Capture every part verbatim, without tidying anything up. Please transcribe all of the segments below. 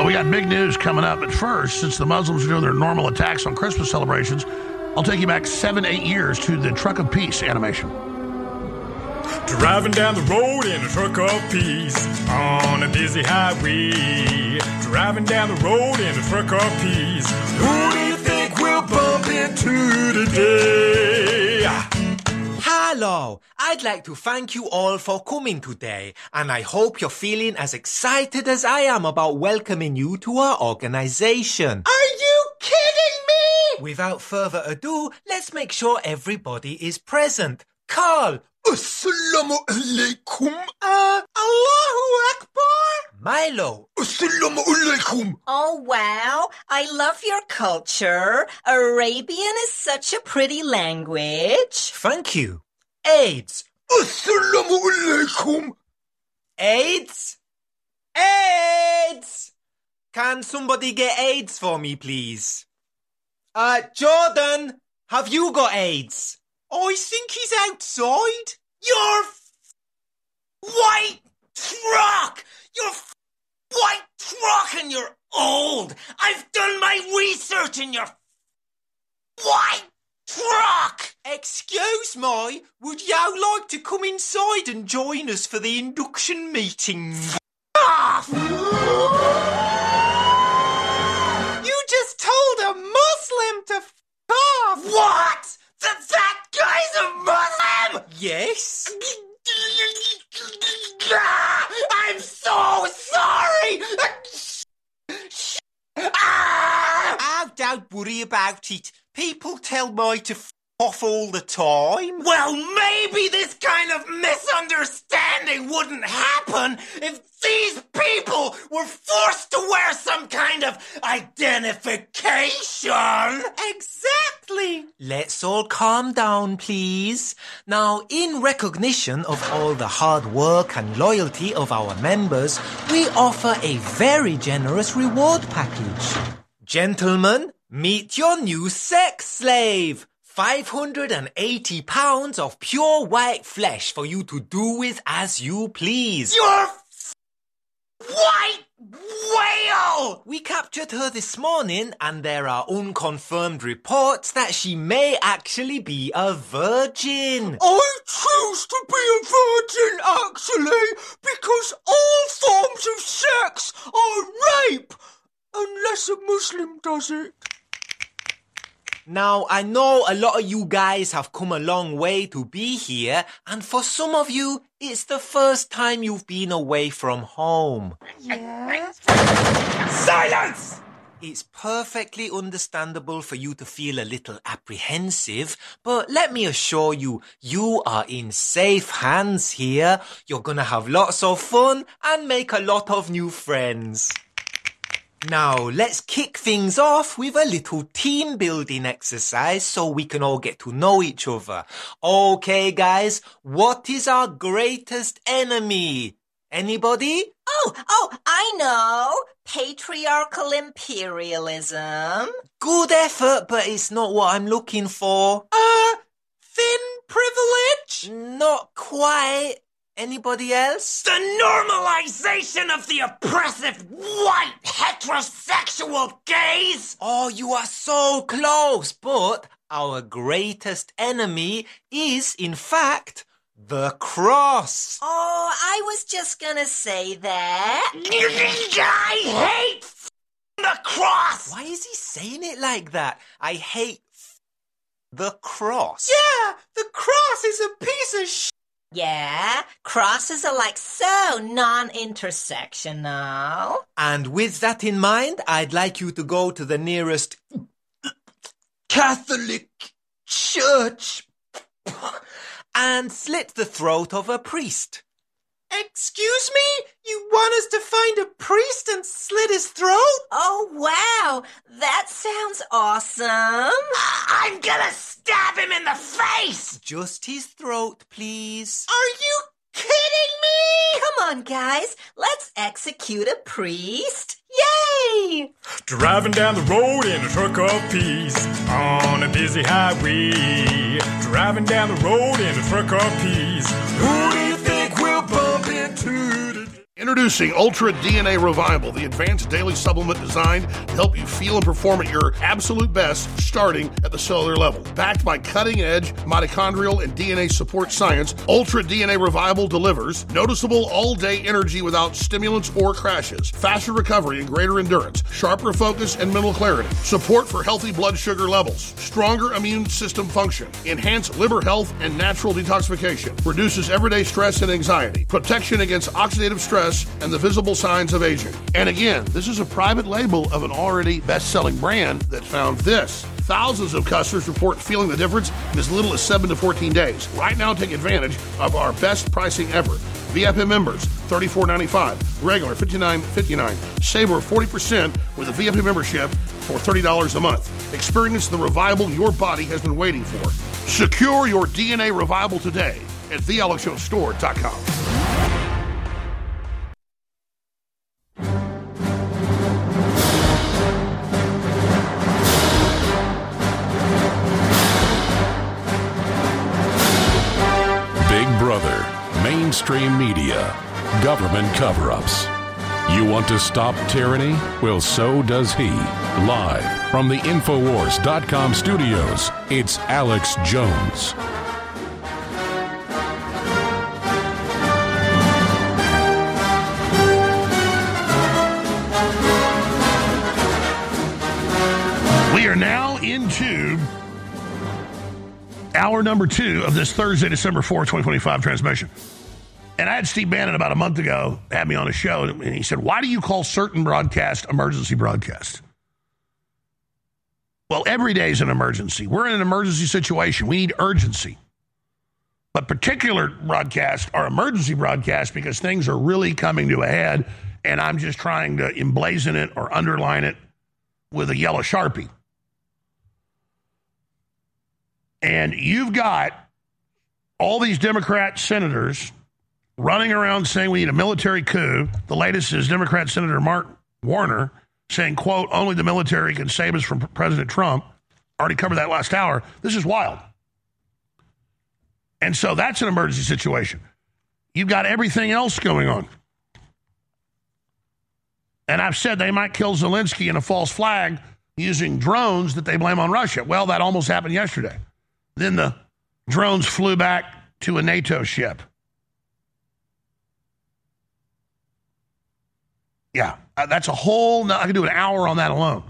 we got big news coming up. But first, since the Muslims are doing their normal attacks on Christmas celebrations, I'll take you back seven, eight years to the Truck of Peace animation. Driving down the road in a truck of peace on a busy highway. Driving down the road in a truck of peace. Who do you think we'll bump into today? Hello, I'd like to thank you all for coming today, and I hope you're feeling as excited as I am about welcoming you to our organization. Are you kidding me? Without further ado, let's make sure everybody is present. Carl. Assalamu alaikum. Uh, Allahu Akbar. Milo. Assalamu alaikum. Oh, wow. I love your culture. Arabian is such a pretty language. Thank you. AIDS. Assalamu alaikum. AIDS? AIDS! Can somebody get AIDS for me, please? Uh, Jordan, have you got AIDS? I think he's outside. Your f- white truck! Your f- white truck and you're old! I've done my research in your f- white truck! Excuse me, would you like to come inside and join us for the induction meeting? Off! You just told a Muslim to f off! What? That that guy's a Muslim? Yes. I'm so sorry! Oh, don't worry about it. People tell me to f off all the time. Well, maybe this kind of misunderstanding wouldn't happen if these people were forced to wear some kind of identification. Exactly. Let's all calm down, please. Now, in recognition of all the hard work and loyalty of our members, we offer a very generous reward package. Gentlemen, meet your new sex slave. five hundred eighty pounds of pure white flesh for you to do with as you please. You're f- white whale! We captured her this morning, and there are unconfirmed reports that she may actually be a virgin. I choose to be a virgin, actually, because all forms of sex are rape, unless a Muslim does it. Now, I know a lot of you guys have come a long way to be here, and for some of you, it's the first time you've been away from home. Yes. Silence! It's perfectly understandable for you to feel a little apprehensive, but let me assure you, you are in safe hands here. You're gonna have lots of fun and make a lot of new friends. Now, let's kick things off with a little team building exercise so we can all get to know each other. Okay, guys, what is our greatest enemy? Anybody? Oh, oh, I know. Patriarchal imperialism. Good effort, but it's not what I'm looking for. Uh, thin privilege? Not quite. Anybody else? The normalization of the oppressive white heterosexual gaze? Oh, you are so close, but our greatest enemy is, in fact, the cross. Oh, I was just gonna say that. I hate the cross! Why is he saying it like that? I hate the cross. Yeah, the cross is a piece of sh**. Yeah, crosses are like so non-intersectional. And with that in mind, I'd like you to go to the nearest Catholic church and slit the throat of a priest. Excuse me? You want us to find a priest and slit his throat? Oh, wow. That sounds awesome. I'm gonna stab him in the face! Just his throat, please. Are you kidding me? Come on, guys. Let's execute a priest. Yay! Driving down the road in a truck of peace on a busy highway. Driving down the road in a truck of peace. Who do you think we'll bump into today? Introducing Ultra D N A Revival, the advanced daily supplement designed to help you feel and perform at your absolute best, starting at the cellular level. Backed by cutting-edge mitochondrial and D N A support science, Ultra D N A Revival delivers noticeable all-day energy without stimulants or crashes, faster recovery and greater endurance, sharper focus and mental clarity, support for healthy blood sugar levels, stronger immune system function, enhanced liver health and natural detoxification, reduces everyday stress and anxiety, protection against oxidative stress and the visible signs of aging. And again, this is a private label of an already best-selling brand that found this. Thousands of customers report feeling the difference in as little as seven to fourteen days. Right now, take advantage of our best pricing ever. V I P members, thirty-four ninety-five. Regular, fifty-nine fifty-nine. Save over forty percent with a V I P membership for thirty dollars a month. Experience the revival your body has been waiting for. Secure your D N A revival today at the alex jones store dot com. Mainstream media, government cover-ups. You want to stop tyranny? Well, so does he. Live from the Infowars dot com studios, it's Alex Jones. We are now into hour number two of this Thursday, December fourth, twenty twenty-five transmission. And I had Steve Bannon about a month ago, had me on a show, and he said, why do you call certain broadcast emergency broadcast? Well, every day is an emergency. We're in an emergency situation. We need urgency. But particular broadcasts are emergency broadcasts because things are really coming to a head, and I'm just trying to emblazon it or underline it with a yellow Sharpie. And you've got all these Democrat senators running around saying we need a military coup. The latest is Democrat Senator Mark Warner saying, quote, only the military can save us from President Trump. Already covered that last hour. This is wild. And so that's an emergency situation. You've got everything else going on. And I've said they might kill Zelensky in a false flag using drones that they blame on Russia. Well, that almost happened yesterday. Then the drones flew back to a NATO ship. Yeah, that's a whole, I could do an hour on that alone.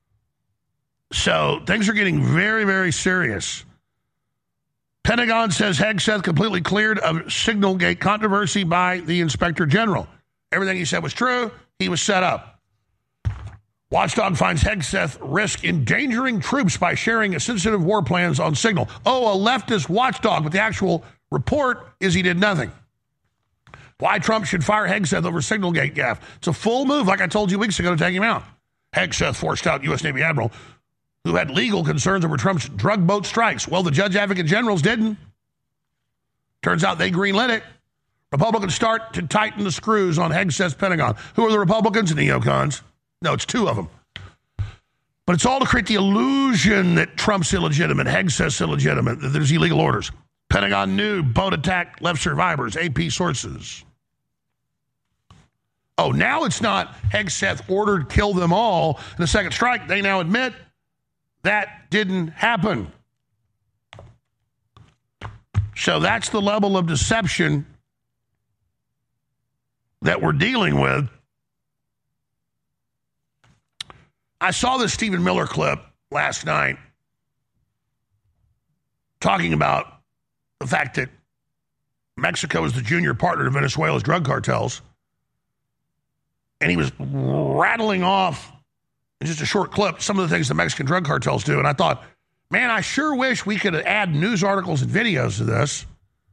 So things are getting very, very serious. Pentagon says Hegseth completely cleared of Signalgate controversy by the Inspector General. Everything he said was true. He was set up. Watchdog finds Hegseth risk endangering troops by sharing sensitive war plans on Signal. Oh, a leftist watchdog, but the actual report is he did nothing. Why Trump should fire Hegseth over Signalgate gaffe. It's a full move, like I told you weeks ago, to take him out. Hegseth forced out U S Navy Admiral who had legal concerns over Trump's drug boat strikes. Well, the Judge Advocate Generals didn't. Turns out they greenlit it. Republicans start to tighten the screws on Hegseth's Pentagon. Who are the Republicans? Neocons. No, it's two of them. But it's all to create the illusion that Trump's illegitimate, Hegseth's illegitimate, that there's illegal orders. Pentagon knew boat attack left survivors, A P sources. Oh, now it's not Hegseth ordered kill them all in the second strike. They now admit that didn't happen. So that's the level of deception that we're dealing with. I saw this Stephen Miller clip last night talking about the fact that Mexico is the junior partner to Venezuela's drug cartels. And he was rattling off in just a short clip some of the things the Mexican drug cartels do. And I thought, man, I sure wish we could add news articles and videos to this.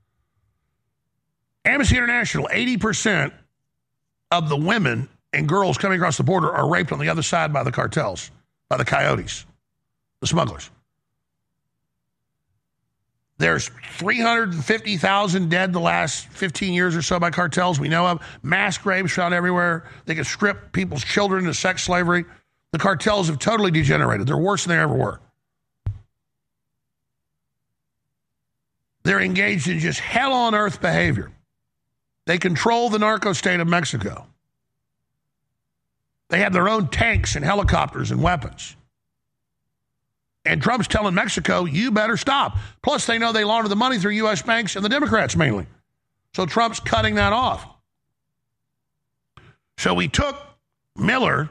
Amnesty International, eighty percent of the women and girls coming across the border are raped on the other side by the cartels, by the coyotes, the smugglers. There's three hundred fifty thousand dead the last fifteen years or so by cartels we know of. Mass graves found everywhere. They can strip people's children into sex slavery. The cartels have totally degenerated. They're worse than they ever were. They're engaged in just hell-on-earth behavior. They control the narco state of Mexico. They have their own tanks and helicopters and weapons. And Trump's telling Mexico, you better stop. Plus, they know they launder the money through U S banks and the Democrats mainly. So Trump's cutting that off. So we took Miller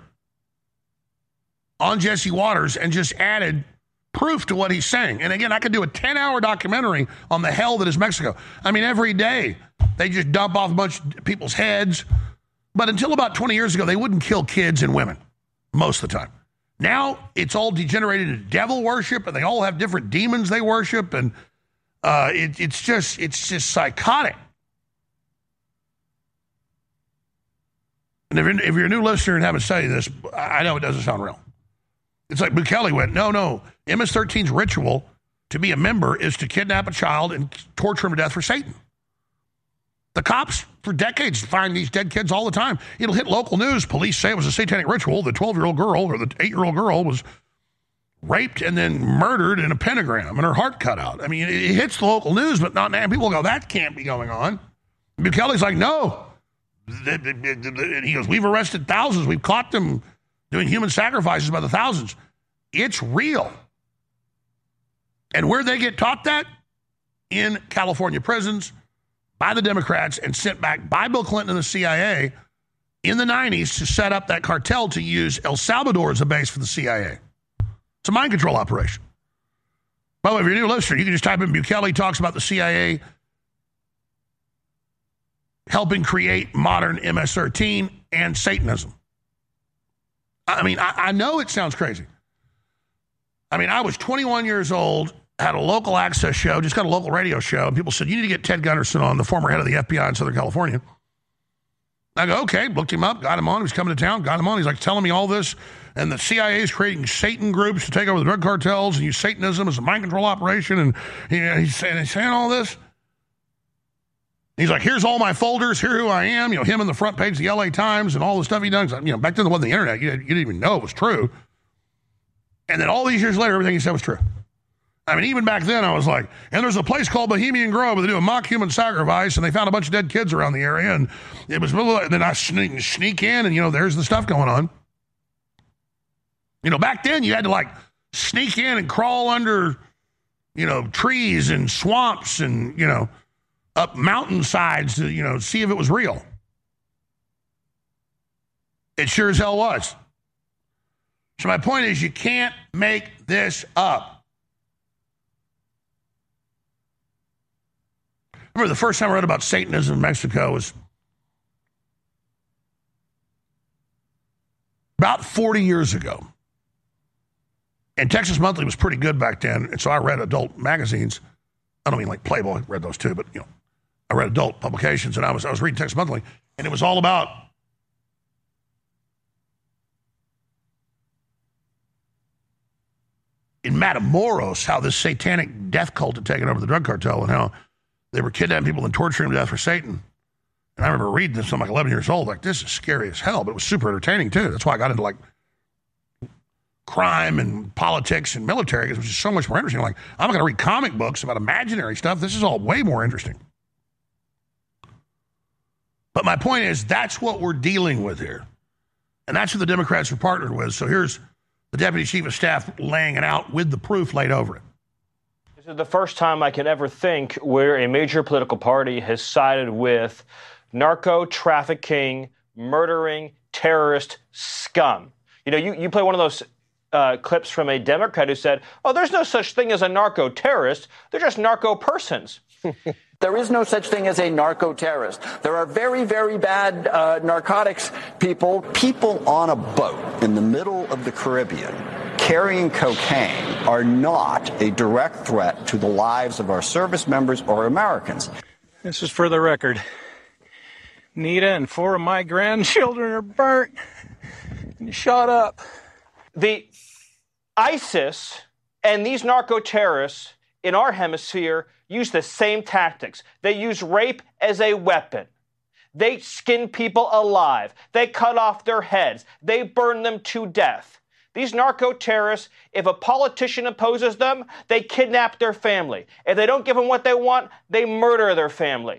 on Jesse Waters and just added proof to what he's saying. And again, I could do a ten-hour documentary on the hell that is Mexico. I mean, every day they just dump off a bunch of people's heads. But until about twenty years ago, they wouldn't kill kids and women most of the time. Now it's all degenerated into devil worship, and they all have different demons they worship, and uh, it, it's just it's just psychotic. And if you're, if you're a new listener and haven't studied this, I know it doesn't sound real. It's like Bukele went, no, no, M S thirteen's ritual to be a member is to kidnap a child and torture him to death for Satan. The cops, for decades, find these dead kids all the time. It'll hit local news. Police say it was a satanic ritual. The twelve-year-old girl or the eight-year-old girl was raped and then murdered in a pentagram and her heart cut out. I mean, it hits the local news, but not now. People go, that can't be going on. Bukele's like, no. He goes, we've arrested thousands. We've caught them doing human sacrifices by the thousands. It's real. And where they get taught that? In California prisons by the Democrats and sent back by Bill Clinton and the C I A in the nineties to set up that cartel to use El Salvador as a base for the C I A. It's a mind control operation. By the way, if you're a new listener, you can just type in Bukele talks about the C I A helping create modern M S thirteen and Satanism. I mean, I, I know it sounds crazy. I mean, I was twenty-one years old, had a local access show, just got a local radio show, and people said, you need to get Ted Gunderson on, the former head of the F B I in Southern California. I go, okay, looked him up, got him on. He was coming to town, got him on. He's like telling me all this, and the C I A is creating Satan groups to take over the drug cartels and use Satanism as a mind control operation, and he, he's, saying, he's saying all this. He's like, here's all my folders, here who I am, you know, him in the front page of the L A Times and all the stuff he done. You know, back then there wasn't the internet. You, you didn't even know it was true. And then all these years later, everything he said was true. I mean, even back then I was like, and there's a place called Bohemian Grove where they do a mock human sacrifice and they found a bunch of dead kids around the area and it was, and then I sneak, sneak in and, you know, there's the stuff going on. You know, back then you had to like sneak in and crawl under, you know, trees and swamps and, you know, up mountainsides to, you know, see if it was real. It sure as hell was. So my point is, you can't make this up. Remember, the first time I read about Satanism in Mexico was about forty years ago. And Texas Monthly was pretty good back then, and so I read adult magazines. I don't mean like Playboy, I read those too, but, you know, I read adult publications, and I was I was reading Texas Monthly, and it was all about in Matamoros how this satanic death cult had taken over the drug cartel and how they were kidnapping people and torturing them to death for Satan. And I remember reading this when I'm like eleven years old, like, this is scary as hell, but it was super entertaining too. That's why I got into like crime and politics and military, because it was just so much more interesting. Like, I'm not going to read comic books about imaginary stuff. This is all way more interesting. But my point is, that's what we're dealing with here. And that's what the Democrats are partnered with. So here's the Deputy Chief of Staff laying it out with the proof laid over it. This is the first time I can ever think where a major political party has sided with narco trafficking, murdering, terrorist scum. You know, you, you play one of those uh, clips from a Democrat who said, oh, there's no such thing as a narco terrorist. They're just narco persons. There is no such thing as a narco-terrorist. There are very, very bad uh, narcotics people, people on a boat in the middle of the Caribbean carrying cocaine are not a direct threat to the lives of our service members or Americans. This is for the record. Nita and four of my grandchildren are burnt and shot up. The ISIS and these narco-terrorists in our hemisphere use the same tactics. They use rape as a weapon. They skin people alive. They cut off their heads. They burn them to death. These narco-terrorists, if a politician opposes them, they kidnap their family. If they don't give them what they want, they murder their family.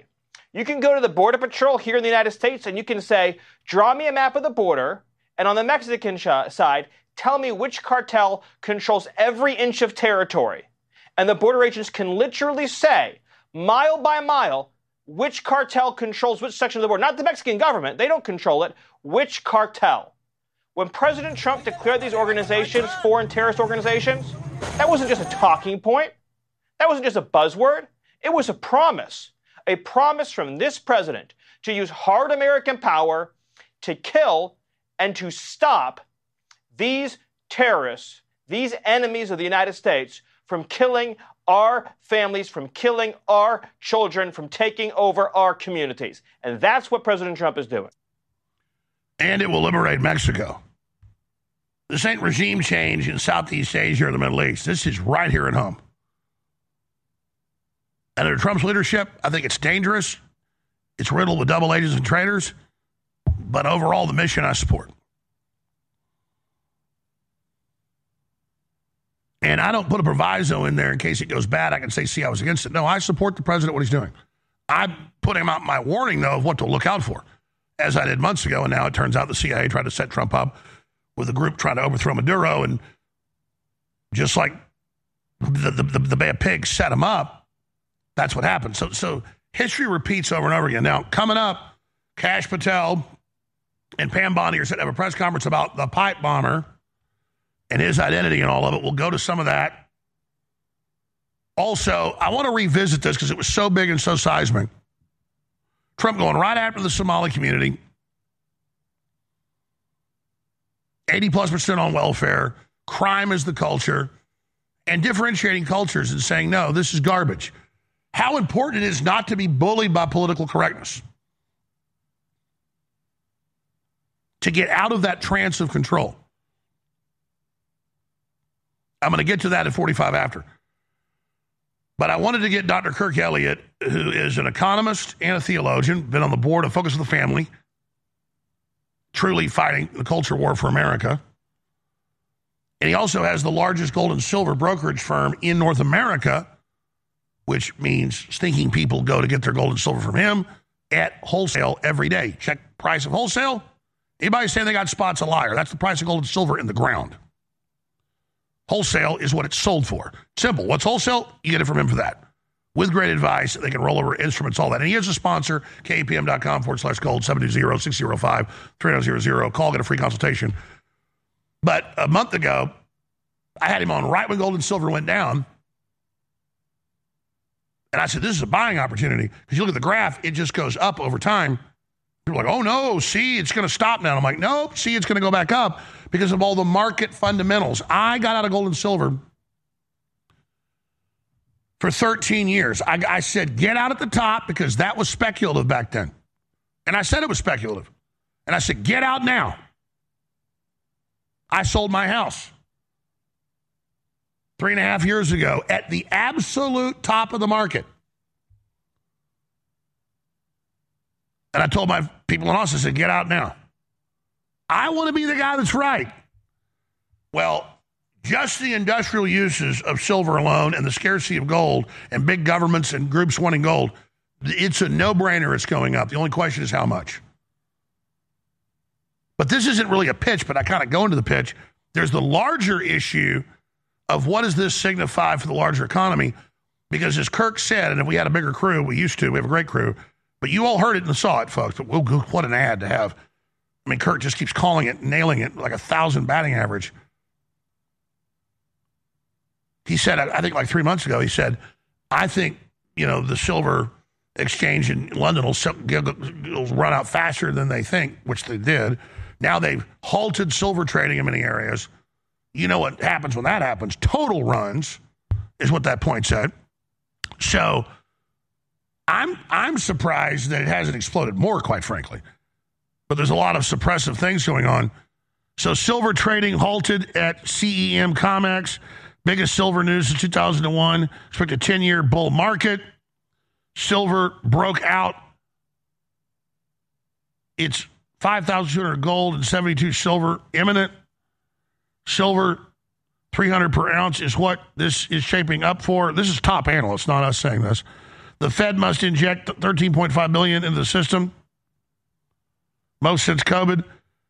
You can go to the Border Patrol here in the United States and you can say, draw me a map of the border, and on the Mexican sh- side, tell me which cartel controls every inch of territory. And the border agents can literally say, mile by mile, which cartel controls which section of the border. Not the Mexican government. They don't control it. Which cartel? When President Trump declared these organizations foreign terrorist organizations, that wasn't just a talking point. That wasn't just a buzzword. It was a promise. A promise from this president to use hard American power to kill and to stop these terrorists, these enemies of the United States, from killing our families, from killing our children, from taking over our communities. And that's what President Trump is doing. And it will liberate Mexico. This ain't regime change in Southeast Asia or the Middle East. This is right here at home. And under Trump's leadership, I think it's dangerous. It's riddled with double agents and traitors. But overall, the mission I support. And I don't put a proviso in there in case it goes bad. I can say, see, I was against it. No, I support the president, what he's doing. I'm putting out my warning, though, of what to look out for, as I did months ago. And now it turns out the C I A tried to set Trump up with a group trying to overthrow Maduro. And just like the, the, the, the Bay of Pigs set him up, that's what happened. So, so history repeats over and over again. Now, coming up, Kash Patel and Pam Bondi are set to have a press conference about the pipe bomber and his identity and all of it. We'll go to some of that. Also, I want to revisit this because it was so big and so seismic. Trump going right after the Somali community. eighty plus percent on welfare. Crime is the culture. And differentiating cultures and saying, no, this is garbage. How important it is not to be bullied by political correctness. To get out of that trance of control. I'm going to get to that at forty-five after. But I wanted to get Doctor Kirk Elliott, who is an economist and a theologian, been on the board of Focus on the Family, truly fighting the culture war for America. And he also has the largest gold and silver brokerage firm in North America, which means stinking people go to get their gold and silver from him at wholesale every day. Check price of wholesale. Anybody saying they got spots, a liar. That's the price of gold and silver in the ground. Wholesale is what it's sold for. Simple. What's wholesale? You get it from him for that. With great advice, they can roll over instruments, all that. And he is a sponsor, kpm.com forward slash gold, seven two zero, six zero five, three zero zero zero. Call, get a free consultation. But a month ago, I had him on right when gold and silver went down. And I said, this is a buying opportunity. Because you look at the graph, it just goes up over time. People are like, oh, no, see, it's going to stop now. I'm like, nope, see, it's going to go back up because of all the market fundamentals. I got out of gold and silver for thirteen years. I, I said, get out at the top because that was speculative back then. And I said it was speculative. And I said, get out now. I sold my house three and a half years ago at the absolute top of the market. And I told my people in Austin, I said, get out now. I want to be the guy that's right. Well, just the industrial uses of silver alone and the scarcity of gold and big governments and groups wanting gold, it's a no-brainer it's going up. The only question is how much. But this isn't really a pitch, but I kind of go into the pitch. There's the larger issue of what does this signify for the larger economy? Because as Kirk said, and if we had a bigger crew, we used to, we have a great crew, but you all heard it and saw it, folks. But what an ad to have. I mean, Kirk just keeps calling it, nailing it, like a thousand batting average. He said, I think like three months ago, he said, I think, you know, the silver exchange in London will, will run out faster than they think, which they did. Now they've halted silver trading in many areas. You know what happens when that happens? Total runs is what that point said. So I'm I'm surprised that it hasn't exploded more, quite frankly. But there's a lot of suppressive things going on. So silver trading halted at C E M COMEX. Biggest silver news since two thousand one. Expect a ten-year bull market. Silver broke out. It's five thousand two hundred gold and seventy-two silver imminent. Silver, three hundred per ounce is what this is shaping up for. This is top analysts, not us saying this. The Fed must inject thirteen point five billion dollars into the system, most since COVID.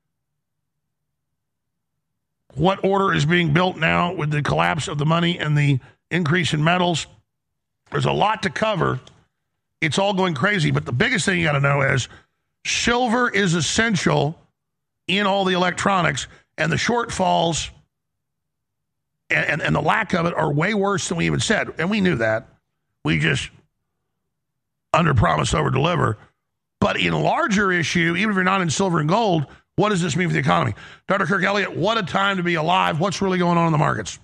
What order is being built now with the collapse of the money and the increase in metals? There's a lot to cover. It's all going crazy. But the biggest thing you got to know is silver is essential in all the electronics, and the shortfalls and, and, and the lack of it are way worse than we even said. And we knew that. We just under-promise, over-deliver. But in larger issue, even if you're not in silver and gold, what does this mean for the economy? Doctor Kirk Elliott, what a time to be alive. What's really going on in the markets?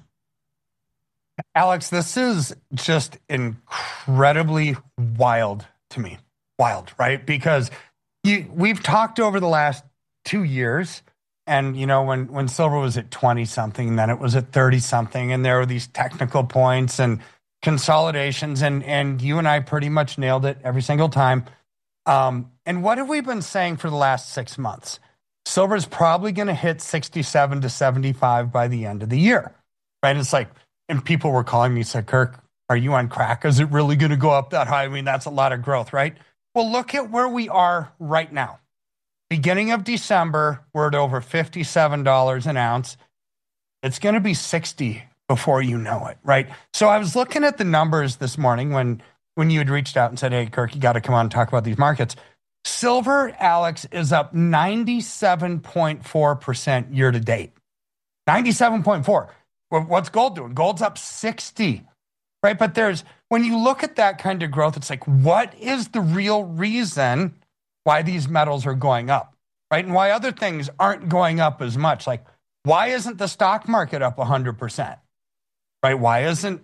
Alex, this is just incredibly wild to me. Wild, right? Because you, we've talked over the last two years, and, you know, when, when silver was at twenty-something, then it was at thirty-something, and there were these technical points and consolidations, and, and you and I pretty much nailed it every single time. Um, and what have we been saying for the last six months? Silver is probably going to hit sixty-seven to seventy-five by the end of the year, right? It's like, and people were calling me, said, Kirk, are you on crack? Is it really going to go up that high? I mean, that's a lot of growth, right? Well, look at where we are right now. Beginning of December, we're at over fifty-seven dollars an ounce. It's going to be sixty before you know it, right? So I was looking at the numbers this morning when, when you had reached out and said, hey, Kirk, you got to come on and talk about these markets. Silver, Alex, is up ninety-seven point four percent year to date. ninety-seven point four. What's gold doing? Gold's up sixty, right? But there's, when you look at that kind of growth, it's like, what is the real reason why these metals are going up, right? And why other things aren't going up as much? Like, why isn't the stock market up one hundred percent, right? Why isn't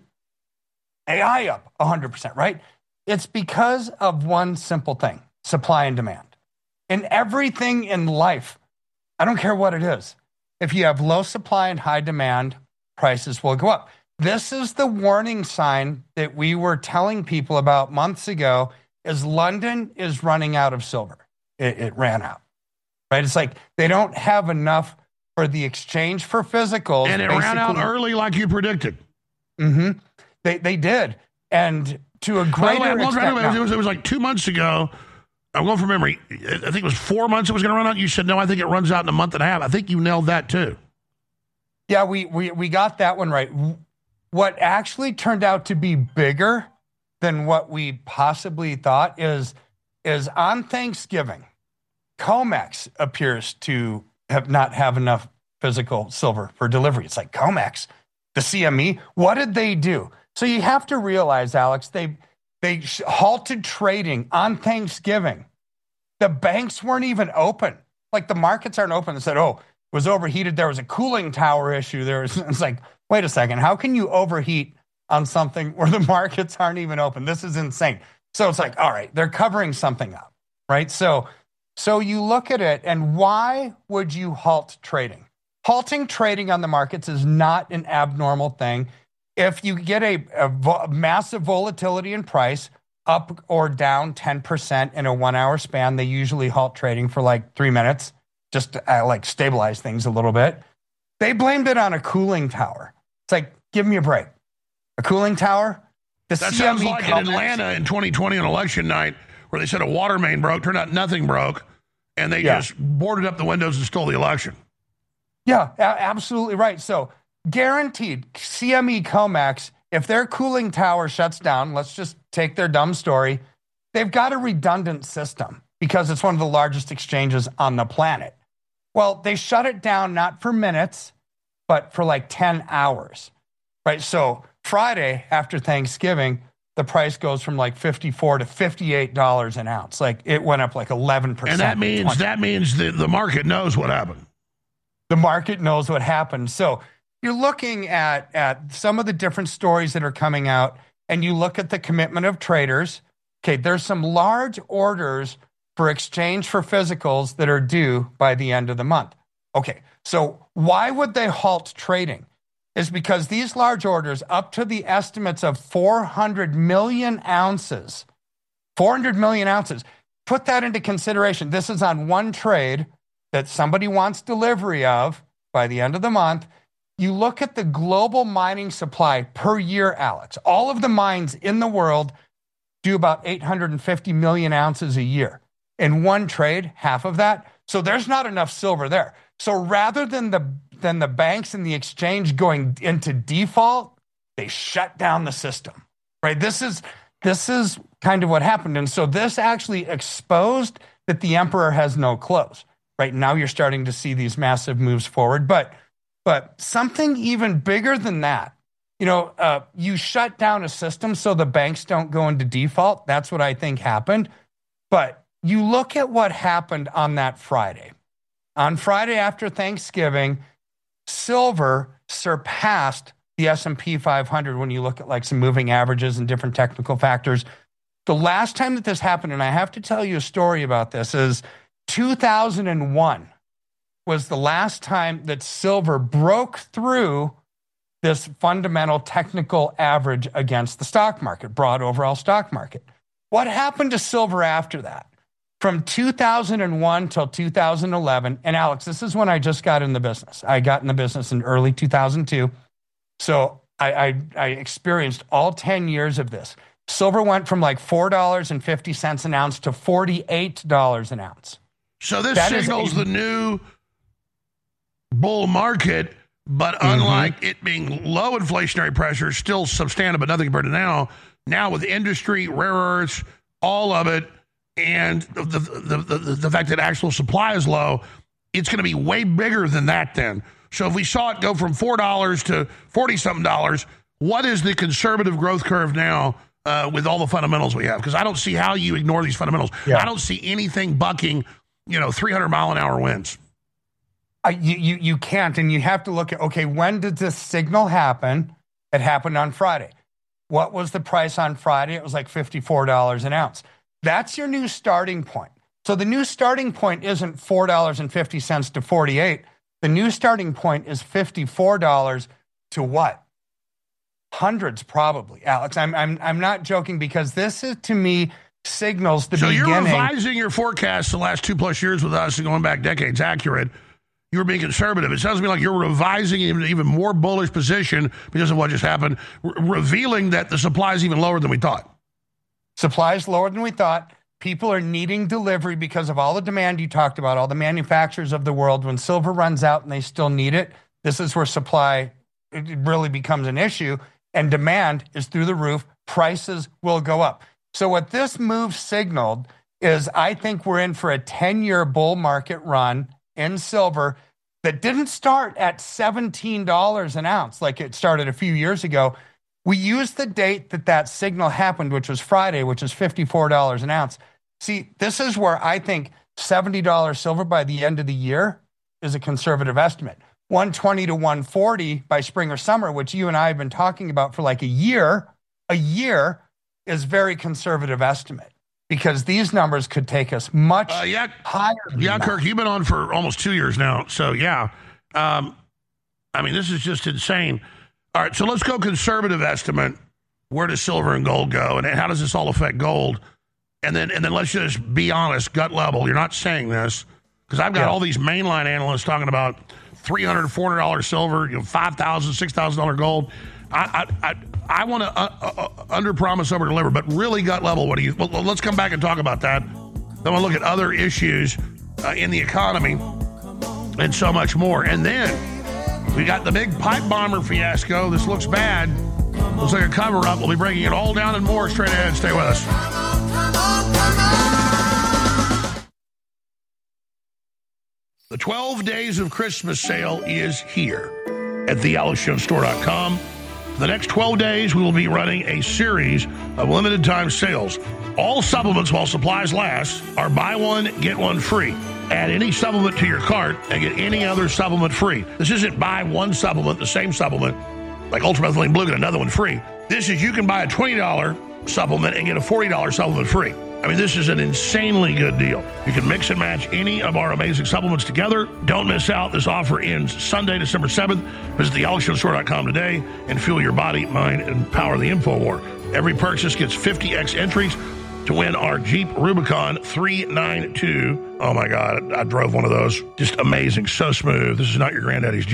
A I up one hundred percent, right? It's because of one simple thing. Supply and demand. In everything in life, I don't care what it is. If you have low supply and high demand, prices will go up. This is the warning sign that we were telling people about months ago, is London is running out of silver. It, it ran out, right? It's like they don't have enough for the exchange for physicals. And it ran out early like you predicted. Mm-hmm. They, they did. And to a greater way, extent. Way, it, was, it was like two months ago. I'm going from memory. I think it was four months it was going to run out. You said, no, I think it runs out in a month and a half. I think you nailed that too. Yeah, we, we, we got that one right. What actually turned out to be bigger than what we possibly thought is, is on Thanksgiving, COMEX appears to have not have enough physical silver for delivery. It's like COMEX, the C M E, what did they do? So you have to realize, Alex, they They halted trading on Thanksgiving. The banks weren't even open. Like the markets aren't open. They said, oh, it was overheated. There was a cooling tower issue. There was, it's like, wait a second. How can you overheat on something where the markets aren't even open? This is insane. So it's like, all right, they're covering something up, right? So, so you look at it, and why would you halt trading? Halting trading on the markets is not an abnormal thing. If you get a, a vo- massive volatility in price, up or down ten percent in a one-hour span, they usually halt trading for like three minutes, just to uh, like stabilize things a little bit. They blamed it on a cooling tower. It's like, give me a break. A cooling tower? The that C M E sounds like in Atlanta in twenty twenty on election night, where they said a water main broke. Turned out nothing broke, and they yeah. just boarded up the windows and stole the election. Yeah, a- absolutely right. So guaranteed, C M E COMEX, if their cooling tower shuts down, let's just take their dumb story, they've got a redundant system because it's one of the largest exchanges on the planet. Well, they shut it down not for minutes, but for like ten hours, right? So Friday after Thanksgiving, the price goes from like fifty-four to fifty-eight dollars an ounce. Like it went up like eleven percent. And that means that means that the market knows what happened. The market knows what happened. So you're looking at, at some of the different stories that are coming out, and you look at the commitment of traders. Okay, there's some large orders for exchange for physicals that are due by the end of the month. Okay, so why would they halt trading? Is because these large orders, up to the estimates of four hundred million ounces, four hundred million ounces, put that into consideration. This is on one trade that somebody wants delivery of by the end of the month. You look at the global mining supply per year, Alex, all of the mines in the world, do about eight hundred fifty million ounces a year. In one trade, half of that. So there's not enough silver there. So rather than the than the banks and the exchange going into default, they shut down the system. Right? This is this is kind of what happened. And so this actually exposed that the emperor has no clothes. Right now you're starting to see these massive moves forward. But but something even bigger than that, you know, uh, you shut down a system so the banks don't go into default. That's what I think happened. But you look at what happened on that Friday. On Friday after Thanksgiving, silver surpassed the S and P five hundred when you look at like some moving averages and different technical factors. The last time that this happened, and I have to tell you a story about this, is two thousand one was the last time that silver broke through this fundamental technical average against the stock market, broad overall stock market. What happened to silver after that? From two thousand one till two thousand eleven, and Alex, this is when I just got in the business. I got in the business in early two thousand two. So I, I, I experienced all ten years of this. Silver went from like four dollars and fifty cents an ounce to forty-eight dollars an ounce. So this That signals is a- the new bull market, but unlike mm-hmm. it being low inflationary pressure, still substantive, but nothing compared to now, now with industry, rare earths, all of it, and the, the, the, the, the fact that actual supply is low, it's going to be way bigger than that then. So if we saw it go from four dollars to forty-something dollars, what is the conservative growth curve now uh, with all the fundamentals we have? Because I don't see how you ignore these fundamentals. Yeah. I don't see anything bucking, you know, three hundred mile an hour winds. Uh, you, you, you can't, and you have to look at, okay, when did this signal happen? It happened on Friday. What was the price on Friday? It was like fifty-four dollars an ounce. That's your new starting point. So the new starting point isn't four dollars and fifty cents to forty-eight. The new starting point is fifty-four dollars to what? Hundreds, probably, Alex. I'm I'm I'm not joking, because this is, to me, signals the so beginning. So you're revising your forecast the last two plus years with us and going back decades accurate. You're being conservative. It sounds to me like you're revising an even more bullish position because of what just happened, re- revealing that the supply is even lower than we thought. Supply is lower than we thought. People are needing delivery because of all the demand you talked about, all the manufacturers of the world. When silver runs out and they still need it, this is where supply it really becomes an issue, and demand is through the roof. Prices will go up. So what this move signaled is I think we're in for a ten-year bull market run in silver that didn't start at seventeen dollars an ounce like it started a few years ago. We used the date that that signal happened, which was Friday, which is fifty-four dollars an ounce. See, this is where I think seventy dollars silver by the end of the year is a conservative estimate. one twenty to one forty by spring or summer, which you and I have been talking about for like a year, a year is very conservative estimate, because these numbers could take us much uh, yeah, higher. Than yeah, that. Kirk, you've been on for almost two years now. So, yeah, um, I mean, this is just insane. All right, so let's go conservative estimate. Where does silver and gold go, and how does this all affect gold? And then, and then let's just be honest, gut level. You're not saying this because I've got yeah. all these mainline analysts talking about three hundred dollars, four hundred dollars silver, you know, five thousand dollars, six thousand dollars gold. I I I, I want to uh, uh, under promise, over deliver, but really gut level. What do you? Well, let's come back and talk about that. Then we'll look at other issues uh, in the economy and so much more. And then we got the big pipe bomber fiasco. This looks bad. Looks like a cover up. We'll be breaking it all down and more straight ahead. Stay with us. The twelve Days of Christmas sale is here at the alex jones store dot com. For the next twelve days, we will be running a series of limited time sales. All supplements, while supplies last, are buy one, get one free. Add any supplement to your cart and get any other supplement free. This isn't buy one supplement, the same supplement, like Ultramethylene Blue, get another one free. This is you can buy a twenty dollars supplement and get a forty dollars supplement free. I mean, this is an insanely good deal. You can mix and match any of our amazing supplements together. Don't miss out. This offer ends Sunday, December seventh. Visit the alex jones store dot com today and fuel your body, mind, and power the InfoWar. Every purchase gets fifty X entries to win our Jeep Rubicon three ninety-two. Oh, my God. I drove one of those. Just amazing. So smooth. This is not your granddaddy's Jeep.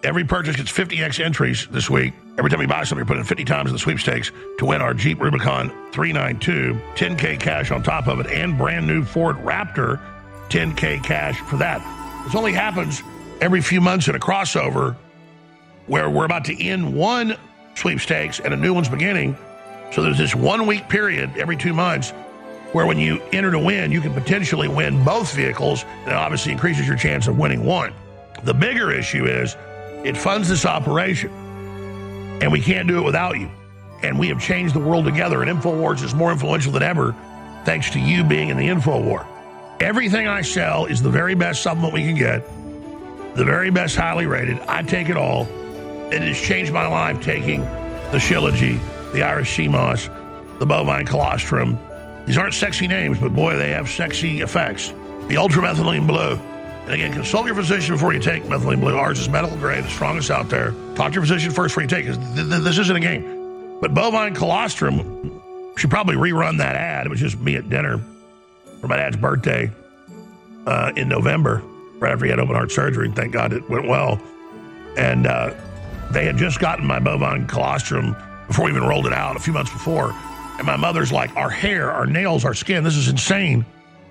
Every purchase gets fifty x entries this week. Every time you buy something, you're putting fifty times in the sweepstakes to win our Jeep Rubicon three ninety-two, ten K cash on top of it, and brand new Ford Raptor, ten K cash for that. This only happens every few months in a crossover where we're about to end one sweepstakes and a new one's beginning. So there's this one-week period every two months where when you enter to win, you can potentially win both vehicles, and it obviously increases your chance of winning one. The bigger issue is it funds this operation, and we can't do it without you. And we have changed the world together, and InfoWars is more influential than ever thanks to you being in the InfoWar. Everything I sell is the very best supplement we can get, the very best highly rated. I take it all. It has changed my life taking the Shilajit, the Irish sea moss, the bovine colostrum. These aren't sexy names, but boy, they have sexy effects. The ultramethylene blue. And again, consult your physician before you take methylene blue. Ours is medical grade, the strongest out there. Talk to your physician first before you take it. Th- th- this isn't a game. But bovine colostrum, should probably rerun that ad. It was just me at dinner for my dad's birthday uh, in November, right after he had open heart surgery. Thank God it went well. And uh, they had just gotten my bovine colostrum before we even rolled it out a few months before. And my mother's like, our hair, our nails, our skin, this is insane.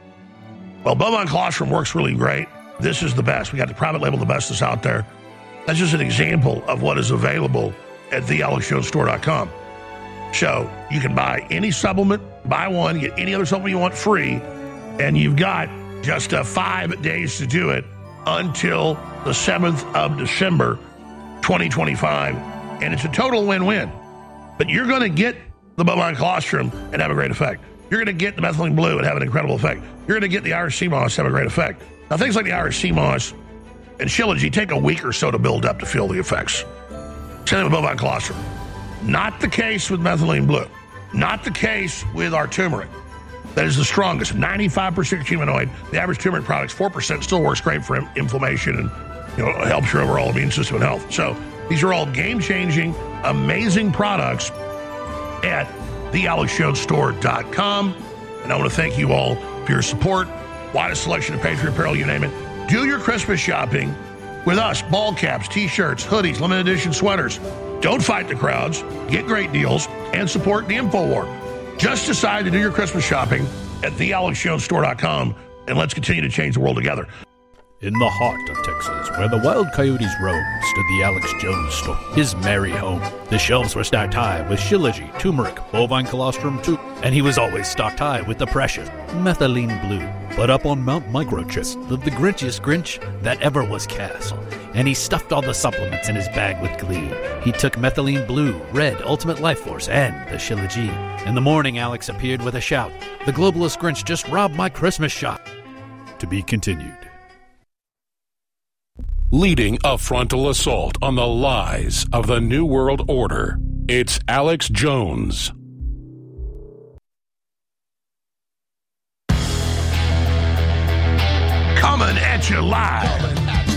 Well, bovine colostrum works really great. This is the best. We got the private label, the best that's out there. That's just an example of what is available at the alex jones store dot com. So you can buy any supplement, buy one, get any other supplement you want free, and you've got just uh, five days to do it until the seventh of December, twenty twenty-five. And it's a total win-win. But you're going to get the bovine colostrum and have a great effect. You're going to get the methylene blue and have an incredible effect. You're going to get the Irish sea moss and have a great effect. Now, things like the Irish sea moss and Shilajit take a week or so to build up to feel the effects. Same thing with bovine colostrum. Not the case with methylene blue. Not the case with our turmeric. That is the strongest, ninety-five percent curcuminoid. The average turmeric product's four percent, still works great for inflammation and, you know, helps your overall immune system and health. So these are all game-changing, amazing products at the alex jones store dot com. And I want to thank you all for your support. Widest selection of Patriot apparel, you name it. Do your Christmas shopping with us. Ball caps, T-shirts, hoodies, limited edition sweaters. Don't fight the crowds. Get great deals and support the InfoWar. Just decide to do your Christmas shopping at the alex jones store dot com, and let's continue to change the world together. In the heart of Texas, where the wild coyotes roam, stood the Alex Jones store, his merry home. The shelves were stacked high with Shilajit, turmeric, bovine colostrum too, and he was always stocked high with the precious methylene blue. But up on Mount Microchip lived the Grinchiest Grinch that ever was cast, and he stuffed all the supplements in his bag with glee. He took methylene blue, red, ultimate life force, and the Shilajit. In the morning, Alex appeared with a shout. The globalist Grinch just robbed my Christmas shop. To be continued. Leading a frontal assault on the lies of the New World Order, it's Alex Jones. Coming at you live.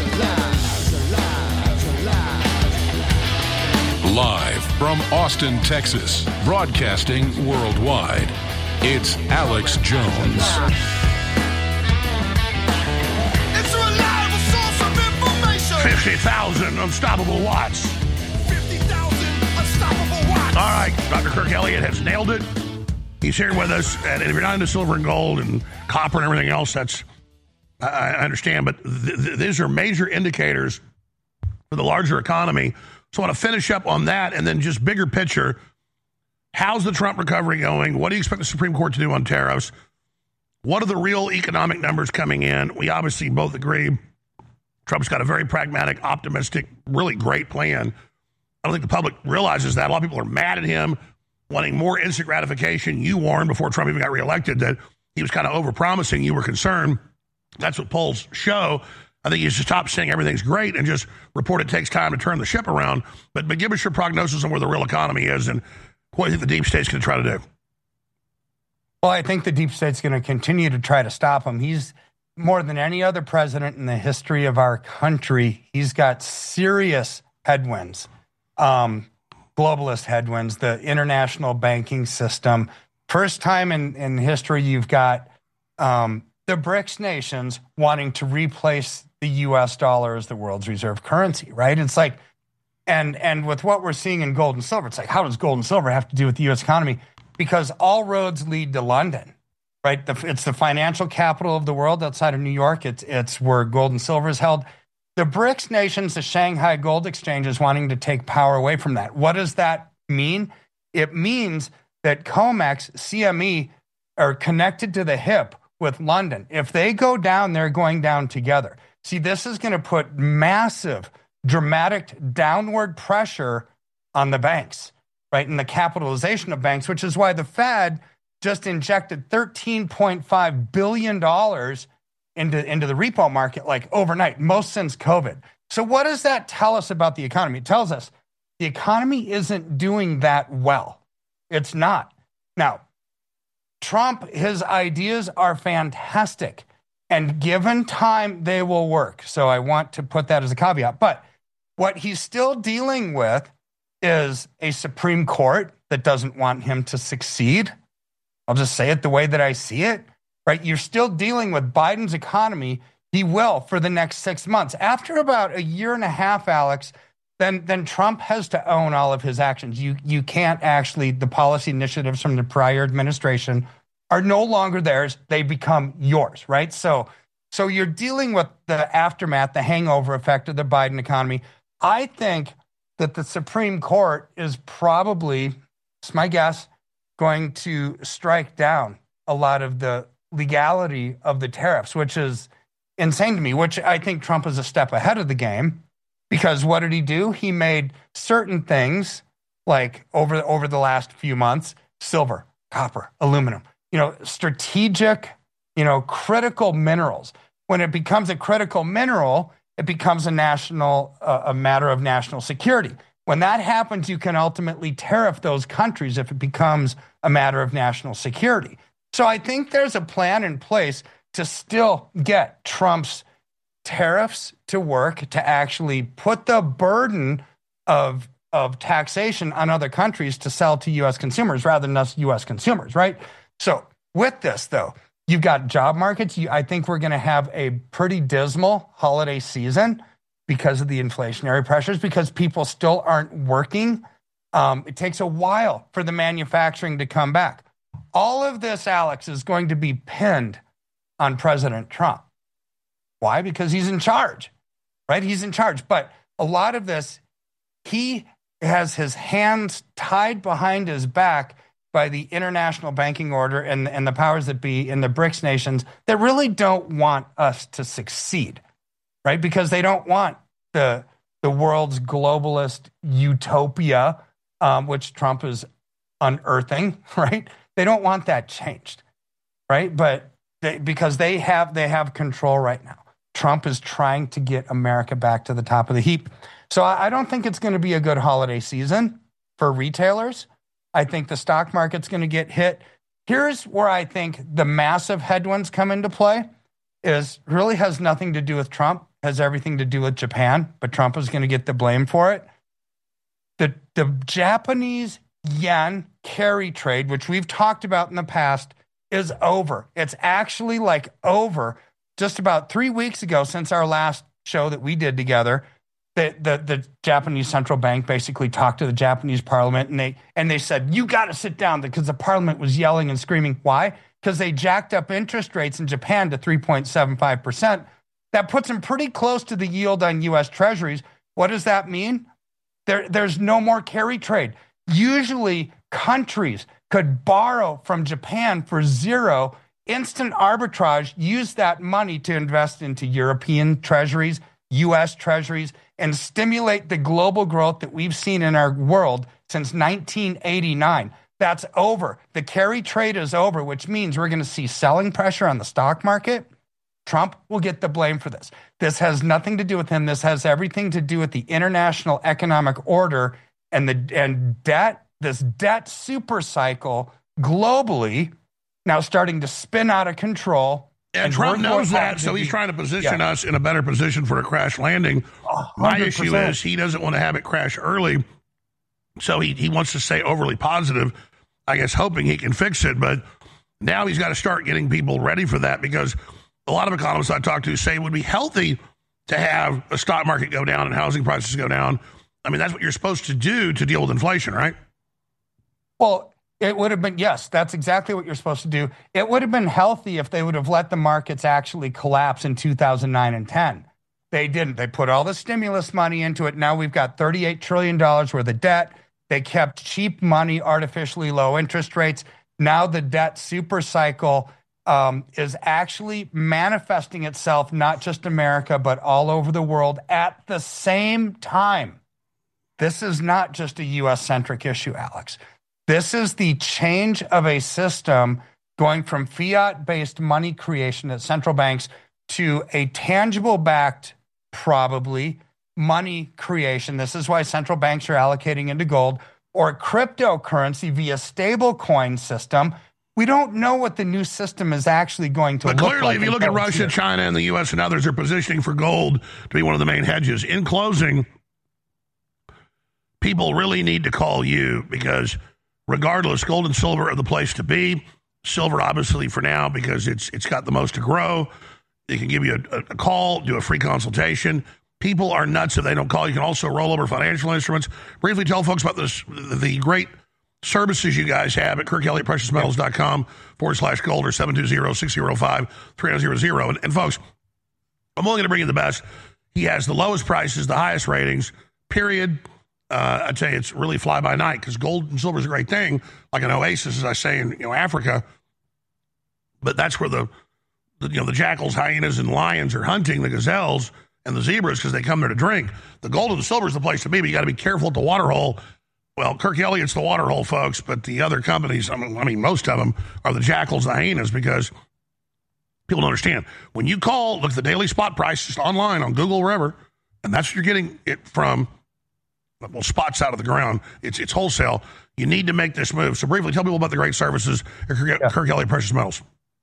Live from Austin, Texas, broadcasting worldwide, it's Alex Jones. fifty thousand unstoppable watts. fifty thousand unstoppable watts. All right, Doctor Kirk Elliott has nailed it. He's here with us. And if you're not into silver and gold and copper and everything else, that's, I, I understand. But th- th- these are major indicators for the larger economy. So I want to finish up on that and then just bigger picture. How's the Trump recovery going? What do you expect the Supreme Court to do on tariffs? What are the real economic numbers coming in? We obviously both agree Trump's got a very pragmatic, optimistic, really great plan. I don't think the public realizes that. A lot of people are mad at him, wanting more instant gratification. You warned before Trump even got reelected that he was kind of overpromising. You were concerned. That's what polls show. I think you should stop saying everything's great and just report it takes time to turn the ship around. But, but give us your prognosis on where the real economy is and what do you think the deep state's going to try to do? Well, I think the deep state's going to continue to try to stop him. He's more than any other president in the history of our country, he's got serious headwinds, um, globalist headwinds, the international banking system. First time in, in history, you've got um, the BRICS nations wanting to replace the the U S dollar is the world's reserve currency, right? It's like, and and with what we're seeing in gold and silver, it's like, how does gold and silver have to do with the U S economy? Because all roads lead to London, right? The, it's the financial capital of the world outside of New York. It's it's where gold and silver is held. The BRICS nations, the Shanghai Gold Exchange, is wanting to take power away from that. What does that mean? It means that COMEX, C M E, are connected to the hip with London. If they go down, they're going down together. See, this is going to put massive, dramatic downward pressure on the banks, right? And the capitalization of banks, which is why the Fed just injected thirteen point five billion dollars into, into the repo market like overnight, most since COVID. So what does that tell us about the economy? It tells us the economy isn't doing that well. It's not. Now, Trump, his ideas are fantastic, and given time, they will work. So I want to put that as a caveat. But what he's still dealing with is a Supreme Court that doesn't want him to succeed. I'll just say it the way that I see it, right? You're still dealing with Biden's economy. He will for the next six months. After about a year and a half, Alex, then then Trump has to own all of his actions. You you can't actually, the policy initiatives from the prior administration are no longer theirs. They become yours, right? So, so you're dealing with the aftermath, the hangover effect of the Biden economy. I think that the Supreme Court is probably, it's my guess, going to strike down a lot of the legality of the tariffs, which is insane to me, which I think Trump is a step ahead of the game. Because what did he do? He made certain things like over, over the last few months, silver, copper, aluminum, you know, strategic, you know, critical minerals. When it becomes a critical mineral, it becomes a national, uh, a matter of national security. When that happens, you can ultimately tariff those countries if it becomes a matter of national security. So I think there's a plan in place to still get Trump's tariffs to work, to actually put the burden of of taxation on other countries to sell to U S consumers rather than us U S consumers, right? So with this, though, you've got job markets. You, I think we're going to have a pretty dismal holiday season because of the inflationary pressures, because people still aren't working. Um, it takes a while for the manufacturing to come back. All of this, Alex, is going to be pinned on President Trump. Why? Because he's in charge, right? He's in charge. But a lot of this, he has his hands tied behind his back by the international banking order and, and the powers that be in the BRICS nations that really don't want us to succeed, right? Because they don't want the, the world's globalist utopia, um, which Trump is unearthing, right? They don't want that changed, right? But they, because they have they have control right now. Trump is trying to get America back to the top of the heap. So I don't think it's going to be a good holiday season for retailers. I think the stock market's going to get hit. Here's where I think the massive headwinds come into play is really has nothing to do with Trump, has everything to do with Japan, but Trump is going to get the blame for it. The, the Japanese yen carry trade, which we've talked about in the past, is over. It's actually like over. Just about three weeks ago, since our last show that we did together, the, the, the Japanese central bank basically talked to the Japanese parliament, and they and they said, you got to sit down, because the parliament was yelling and screaming. Why? Because they jacked up interest rates in Japan to three point seven five percent. That puts them pretty close to the yield on U S treasuries. What does that mean? There, there's no more carry trade. Usually, countries could borrow from Japan for zero, instant arbitrage, use that money to invest into European treasuries, U S treasuries, and stimulate the global growth that we've seen in our world since nineteen eighty-nine. That's over. The carry trade is over, which means we're going to see selling pressure on the stock market. Trump will get the blame for this. This has nothing to do with him. This has everything to do with the international economic order and the and debt, this debt super cycle globally now starting to spin out of control. And, and Trump knows that, so he's trying to position yeah. us in a better position for a crash landing. My issue is he doesn't want to have it crash early, so he, he wants to stay overly positive, I guess, hoping he can fix it. But now he's got to start getting people ready for that, because a lot of economists I talk to say it would be healthy to have a stock market go down and housing prices go down. I mean, that's what you're supposed to do to deal with inflation, right? Well, it would have been, yes, that's exactly what you're supposed to do. It would have been healthy if they would have let the markets actually collapse in two thousand nine and ten. They didn't. They put all the stimulus money into it. Now we've got thirty-eight trillion dollars worth of debt. They kept cheap money, artificially low interest rates. Now the debt super cycle um, is actually manifesting itself, not just America, but all over the world at the same time. This is not just a U S-centric issue, Alex. This is the change of a system going from fiat-based money creation at central banks to a tangible-backed, probably, money creation. This is why central banks are allocating into gold or cryptocurrency via stablecoin system. We don't know what the new system is actually going to but look like. But clearly, if you look at Russia, here. China, and the U S and others are positioning for gold to be one of the main hedges. In closing, people really need to call you because regardless, gold and silver are the place to be. Silver, obviously, for now, because it's it's got the most to grow. They can give you a, a call, do a free consultation. People are nuts if they don't call. You can also roll over financial instruments. Briefly tell folks about this, the great services you guys have at Kirk Elliott Precious Metals dot com forward slash gold or seven two zero, six zero five, three nine zero zero. And, and folks, I'm only going to bring you the best. He has the lowest prices, the highest ratings, period. Uh, I'd say it's really fly by night because gold and silver is a great thing, like an oasis, as I say in you know Africa. But that's where the, the you know the jackals, hyenas, and lions are hunting the gazelles and the zebras because they come there to drink. The gold and the silver is the place to be, but you got to be careful at the water hole. Well, Kirk Elliott's the water hole, folks, but the other companies, I mean, I mean, most of them are the jackals, the hyenas, because people don't understand. When you call, look at the daily spot price just online on Google, wherever, and that's what you're getting it from. Well, spots out of the ground. It's it's wholesale. You need to make this move. So briefly, tell people about the great services at Kirk, yeah. Kirk Elliott Precious Metals.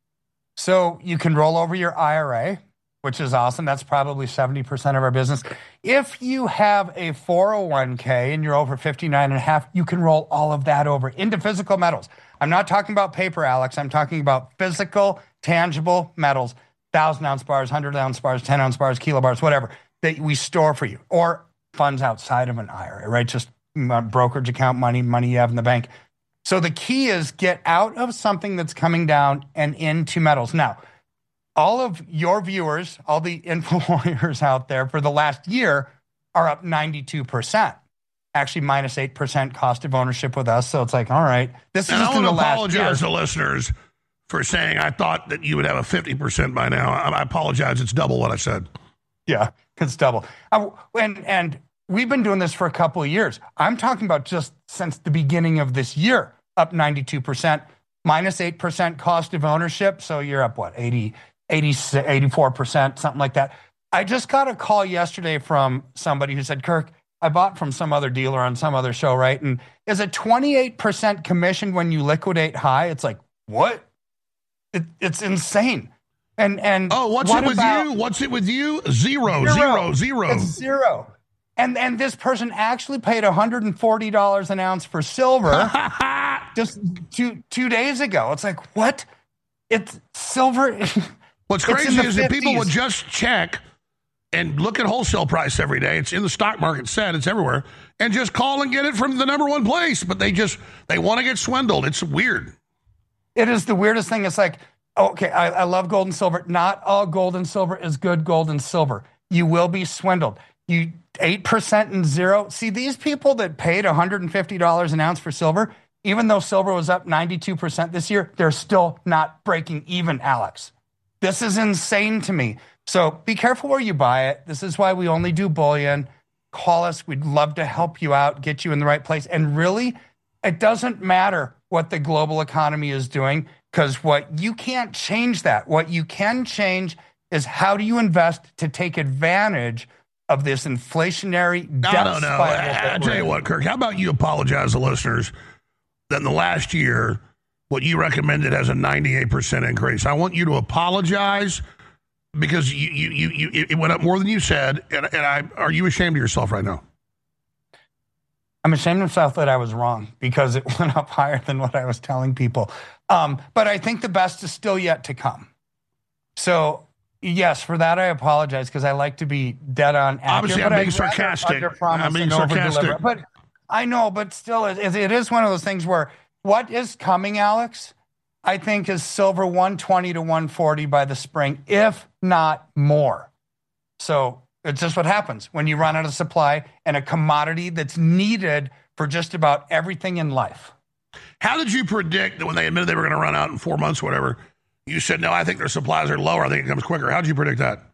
So you can roll over your I R A, which is awesome. That's probably seventy percent of our business. If you have a four oh one k and you're over fifty-nine and a half, you can roll all of that over into physical metals. I'm not talking about paper, Alex. I'm talking about physical, tangible metals, one thousand ounce bars, one hundred ounce bars, ten ounce bars, kilo bars, whatever, that we store for you. Or funds outside of an I R A, right? Just brokerage account money, money you have in the bank. So the key is get out of something that's coming down and into metals. Now, all of your viewers, all the info warriors out there for the last year are up ninety-two percent. Actually, minus eight percent cost of ownership with us. So it's like, all right. This is and just I in the want to last apologize year. to listeners for saying I thought that you would have a fifty percent by now. I, I apologize. It's double what I said. Yeah, it's double. Uh, and and we've been doing this for a couple of years. I'm talking about just since the beginning of this year, up ninety-two percent, minus eight percent cost of ownership. So you're up, what, eighty, eighty, eighty-four percent, something like that. I just got a call yesterday from somebody who said, Kirk, I bought from some other dealer on some other show, right? And is a twenty-eight percent commission when you liquidate high? It's like, what? It, it's insane. And and oh, what's what it with about, you? What's it with you? Zero, zero, zero, zero. It's zero. And and this person actually paid one hundred forty dollars an ounce for silver just two two days ago. It's like, what? It's silver. What's crazy is that people would just check and look at wholesale price every day. It's in the stock market set. It's everywhere. And just call and get it from the number one place. But they just, they want to get swindled. It's weird. It is the weirdest thing. It's like, okay, I, I love gold and silver. Not all gold and silver is good gold and silver. You will be swindled. You eight percent and zero. See, these people that paid one hundred fifty dollars an ounce for silver, even though silver was up ninety-two percent this year, they're still not breaking even, Alex. This is insane to me. So be careful where you buy it. This is why we only do bullion. Call us. We'd love to help you out, get you in the right place. And really, it doesn't matter what the global economy is doing, because what you can't change that. What you can change is how do you invest to take advantage of this inflationary debt I don't know. spiral. I, I tell you what, Kirk, how about you apologize to listeners that in the last year, what you recommended has a ninety-eight percent increase. I want you to apologize because you, you, you, you it went up more than you said. And, and I, are you ashamed of yourself right now? I'm ashamed of myself that I was wrong because it went up higher than what I was telling people. Um, but I think the best is still yet to come. So yes, for that I apologize because I like to be dead on accurate. Obviously, I'm but being I'd rather sarcastic. underpromise I'm being and sarcastic. overdeliver. But I know, but still, it, it is one of those things where what is coming, Alex, I think is silver one twenty to one forty by the spring, if not more. So it's just what happens when you run out of supply and a commodity that's needed for just about everything in life. How did you predict that when they admitted they were going to run out in four months or whatever, you said, no, I think their supplies are lower. I think it comes quicker. How did you predict that?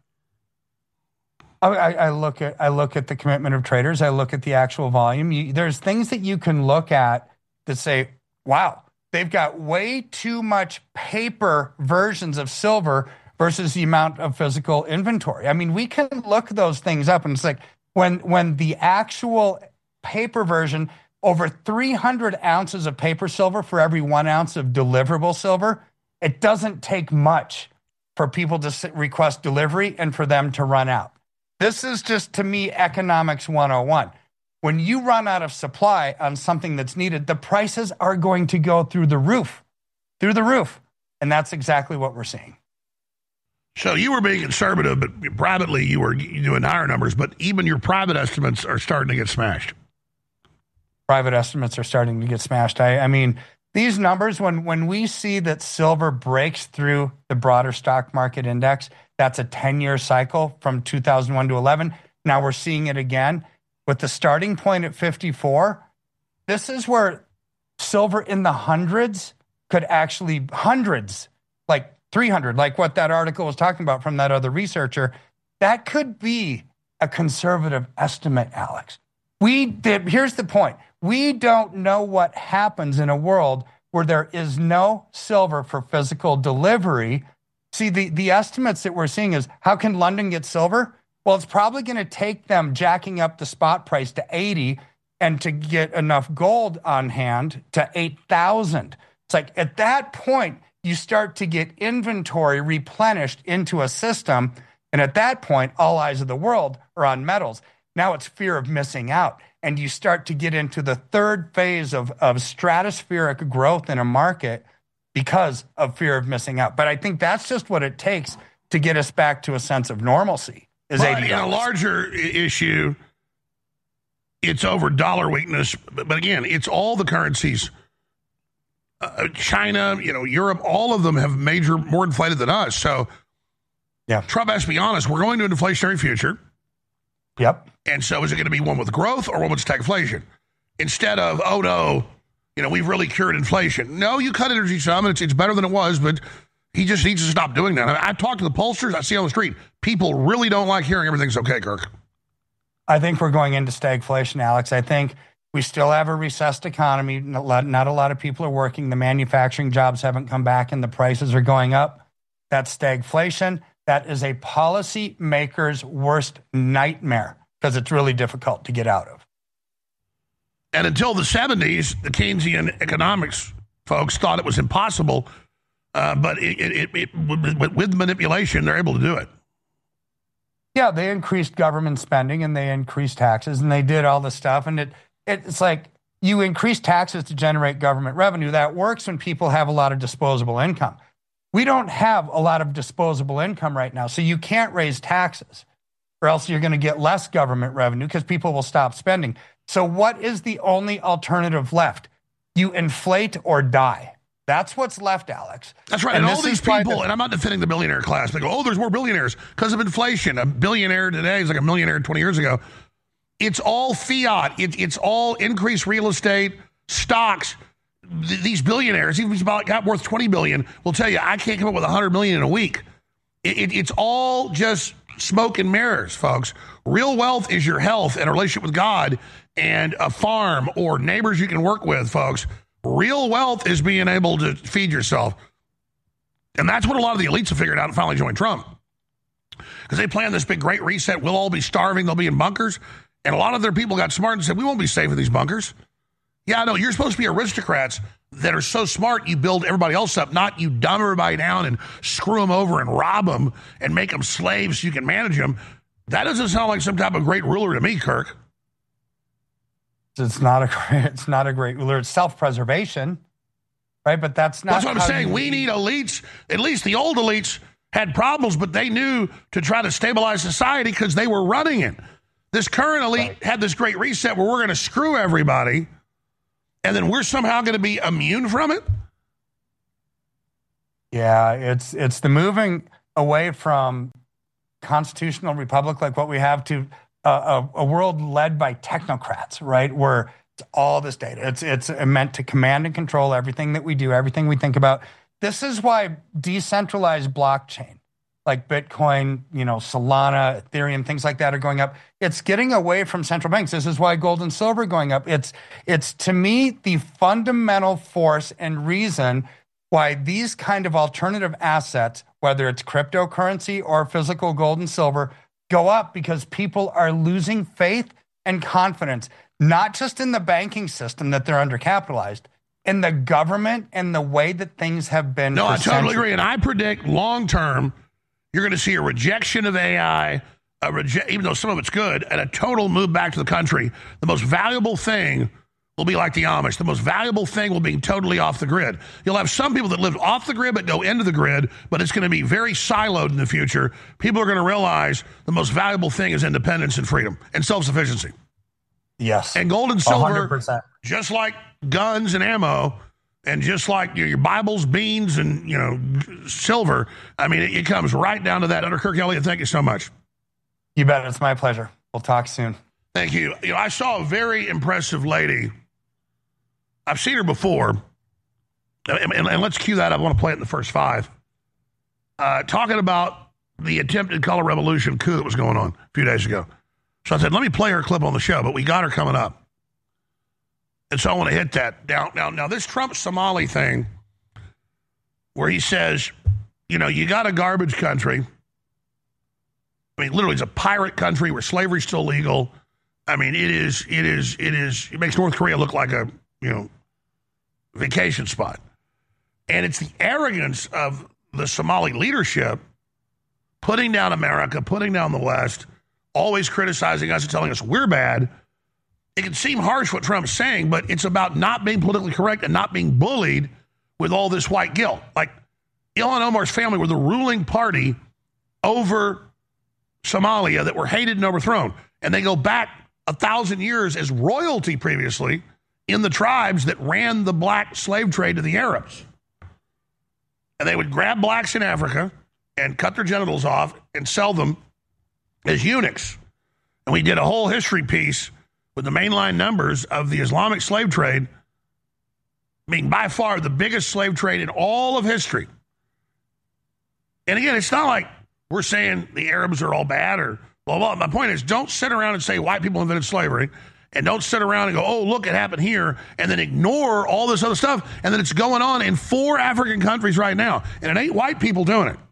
I, I look at I look at the commitment of traders. I look at the actual volume. You, there's things that you can look at that say, wow, they've got way too much paper versions of silver versus the amount of physical inventory. I mean, we can look those things up, and it's like when when the actual paper version, over three hundred ounces of paper silver for every one ounce of deliverable silver, it doesn't take much for people to request delivery and for them to run out. This is just, to me, economics one oh one. When you run out of supply on something that's needed, the prices are going to go through the roof, through the roof. And that's exactly what we're seeing. So you were being conservative, but privately you were doing higher numbers, but even your private estimates are starting to get smashed. Private estimates are starting to get smashed. I, I mean, these numbers, when, when we see that silver breaks through the broader stock market index, that's a ten-year cycle from two thousand one to eleven. Now we're seeing it again. With the starting point at fifty-four, this is where silver in the hundreds could actually, hundreds, like three hundred, like what that article was talking about from that other researcher, that could be a conservative estimate, Alex. We did, here's the point. We don't know what happens in a world where there is no silver for physical delivery. See, the, the estimates that we're seeing is, how can London get silver? Well, it's probably going to take them jacking up the spot price to eighty and to get enough gold on hand to eight thousand. It's like at that point, you start to get inventory replenished into a system. And at that point, all eyes of the world are on metals. Now it's fear of missing out. And you start to get into the third phase of, of stratospheric growth in a market because of fear of missing out. But I think that's just what it takes to get us back to a sense of normalcy. Is but in a larger issue, it's over dollar weakness. But, but again, it's all the currencies. Uh, China, you know, Europe, all of them have major, more inflated than us. So yeah, Trump has to be honest. We're going to an inflationary future. Yep. And so is it going to be one with growth or one with stagflation? Instead of, oh, no, you know, we've really cured inflation. No, you cut energy some, and it's, it's better than it was, but he just needs to stop doing that. I, mean, I talk to the pollsters. I see on the street, people really don't like hearing everything's okay, Kirk. I think we're going into stagflation, Alex. I think we still have a recessed economy. Not a lot, not a lot of people are working. The manufacturing jobs haven't come back, and the prices are going up. That's stagflation. That is a policy maker's worst nightmare because it's really difficult to get out of. And until the seventies, the Keynesian economics folks thought it was impossible, uh, but it, it, it, with, with manipulation, they're able to do it. Yeah, they increased government spending and they increased taxes and they did all this stuff. And it it's like you increase taxes to generate government revenue. That works when people have a lot of disposable income. We don't have a lot of disposable income right now, so you can't raise taxes or else you're going to get less government revenue because people will stop spending. So what is the only alternative left? You inflate or die. That's what's left, Alex. That's right. And, and all these people, the, and I'm not defending the billionaire class. They go, oh, there's more billionaires because of inflation. A billionaire today is like a millionaire twenty years ago. It's all fiat. It, it's all increased real estate, stocks. Th- these billionaires, even if he's about got worth twenty billion dollars, will tell you, I can't come up with one hundred million dollars in a week. It, it, it's all just smoke and mirrors, folks. Real wealth is your health and a relationship with God and a farm or neighbors you can work with, folks. Real wealth is being able to feed yourself. And that's what a lot of the elites have figured out and finally joined Trump. Because they planned this big great reset. We'll all be starving. They'll be in bunkers. And a lot of their people got smart and said, we won't be safe in these bunkers. Yeah, no, you're supposed to be aristocrats that are so smart you build everybody else up, not you dumb everybody down and screw them over and rob them and make them slaves so you can manage them. That doesn't sound like some type of great ruler to me, Kirk. It's not a great, it's not a great ruler. It's self-preservation, right? But that's not. That's what I'm saying. We need elites, at least the old elites, had problems, but they knew to try to stabilize society because they were running it. This current elite right. had this great reset where we're going to screw everybody, and then we're somehow going to be immune from it? Yeah, it's it's the moving away from constitutional republic like what we have to a, a, a world led by technocrats, right? Where it's all this data. It's it's meant to command and control everything that we do, everything we think about. This is why decentralized blockchain, like Bitcoin, you know, Solana, Ethereum, things like that are going up. It's getting away from central banks. This is why gold and silver are going up. It's it's to me the fundamental force and reason why these kind of alternative assets, whether it's cryptocurrency or physical gold and silver, go up because people are losing faith and confidence, not just in the banking system that they're undercapitalized, in the government and the way that things have been. No, I totally centuries. agree. And I predict long term, you're going to see a rejection of A I, a reje- even though some of it's good, and a total move back to the country. The most valuable thing will be like the Amish. The most valuable thing will be totally off the grid. You'll have some people that live off the grid but go into the grid, but it's going to be very siloed in the future. People are going to realize the most valuable thing is independence and freedom and self-sufficiency. Yes. And gold and silver, one hundred percent. Just like guns and ammo, and just like your, your Bibles, beans, and, you know, silver, I mean, it, it comes right down to that. Under Kirk Elliott, thank you so much. You bet. It's my pleasure. We'll talk soon. Thank you. You know, I saw a very impressive lady. I've seen her before, and, and, and let's cue that up. I want to play it in the first five. Uh, talking about the attempted color revolution coup that was going on a few days ago. So I said, let me play her clip on the show, but we got her coming up. And so I want to hit that. Now, now, now this Trump Somali thing, where he says, you know, you got a garbage country. I mean, literally, it's a pirate country where slavery's still legal. I mean, it is, it is, it is, it makes North Korea look like a, you know, vacation spot. And it's the arrogance of the Somali leadership putting down America, putting down the West, always criticizing us and telling us we're bad. It can seem harsh what Trump's saying, but it's about not being politically correct and not being bullied with all this white guilt. Like, Ilhan Omar's family were the ruling party over Somalia that were hated and overthrown. And they go back a thousand years as royalty previously in the tribes that ran the black slave trade to the Arabs. And they would grab blacks in Africa and cut their genitals off and sell them as eunuchs. And we did a whole history piece with the mainline numbers of the Islamic slave trade being by far the biggest slave trade in all of history. And again, it's not like we're saying the Arabs are all bad or blah, blah. My point is, don't sit around and say white people invented slavery, and don't sit around and go, oh, look, it happened here, and then ignore all this other stuff, and then it's going on in four African countries right now, and it ain't white people doing it.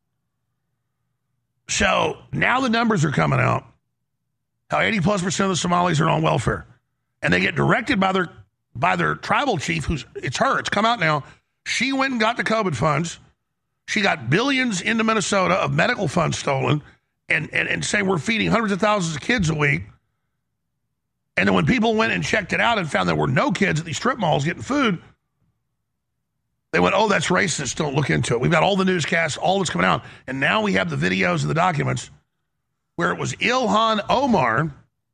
So now the numbers are coming out, how eighty plus percent of the Somalis are on welfare, and they get directed by their by their tribal chief, who's, it's her, it's come out now. She went and got the COVID funds. She got billions into Minnesota of medical funds stolen, and, and, and saying we're feeding hundreds of thousands of kids a week. And then when people went and checked it out and found there were no kids at these strip malls getting food, they went, oh, that's racist. Don't look into it. We've got all the newscasts, all that's coming out. And now we have the videos and the documents where it was Ilhan Omar